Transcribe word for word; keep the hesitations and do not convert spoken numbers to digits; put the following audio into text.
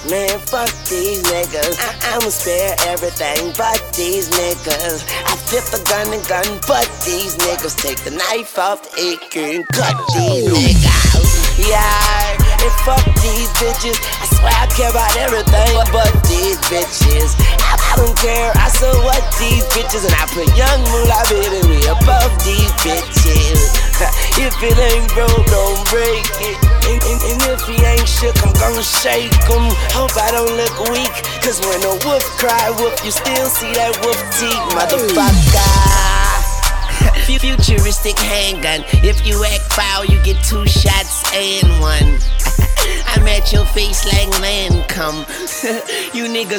Man, fuck these niggas. I- I'ma spare everything but these niggas. I flip a gun and gun, but these niggas take the knife off the A K and cut these niggas. Yeah, and fuck these bitches. I swear I care about everything but these bitches. I, I don't care, I so what these bitches. And I put young moolah baby me above these bitches. If it ain't broke, don't break it. And, and, and if he ain't shook, I'm gon' shake him. Hope I don't look weak, cause when a wolf cry wolf, you still see that wolf teeth, motherfucker. Futuristic handgun. If you act foul, you get two shots and one. I'm at your face like Lancome. You niggas